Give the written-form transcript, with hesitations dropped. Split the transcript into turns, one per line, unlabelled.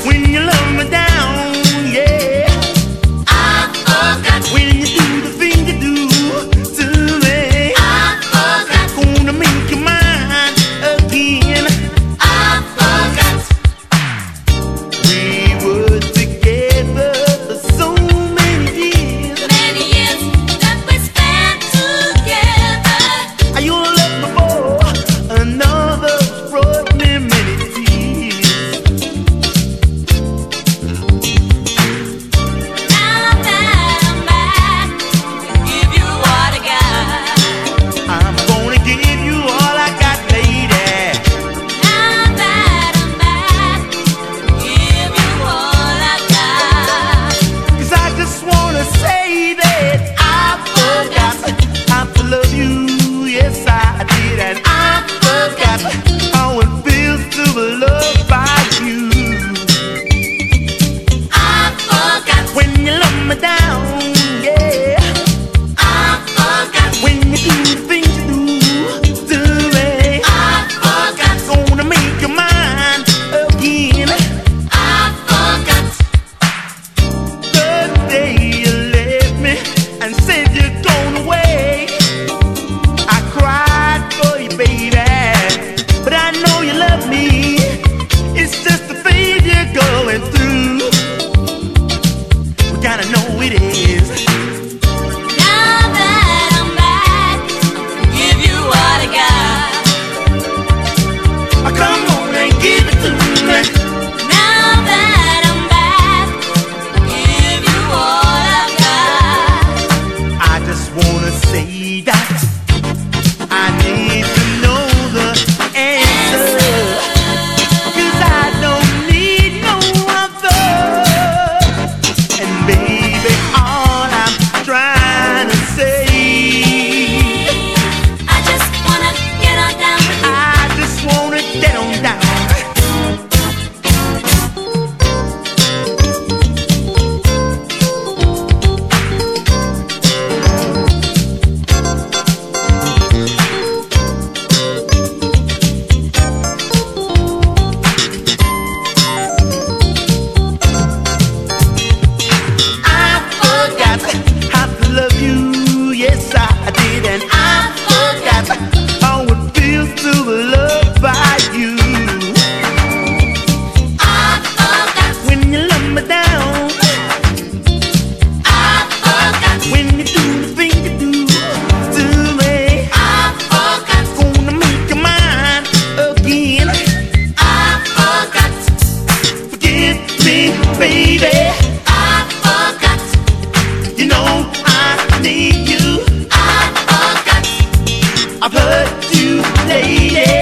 when you love me down, yeah.
I forgot.
When you do the thing you do to me,
I forgot.
gonna make you mine again.
I forgot.
We were together for so many years.
Many years that we spent together.
You left me for another, brought me many tears.
Now that I'm back, give you what I got.
I'm gonna give you all I got, lady.
Now that I'm back, give you all I got.
'Cause I just wanna say that I forgot how to love you. Yes, I did, and I forgot how it feels to be loved by you.
I forgot.
When you love me down, yeah.
I forgot.
When you do the things you do to me,
I forgot.
gonna make you mine again.
I forgot.
The day you left me and said you're gone away, I cried for you, baby. But I know you love me. It's just the phase you're going through. We gotta know it is.
Now that I'm back, give you what I got.
Come on and give it to me.
Now that I'm back, give you all I got.
I just wanna say that I need to know the answer. 'Cause I don't need no other. And baby, all I'm trying to say,
I just wanna get on down with you.
I just wanna get on down. I forgot how to love you. Yes, I did, and I forgot how it feels to be loved by you.
I forgot.
When you love me down,
I forgot.
when you do the thing you do to me,
I forgot.
gonna make you mine again.
I forgot.
Forgive me, baby.
I forgot.
You know I need you.
I forgot.
I've hurt you, lady.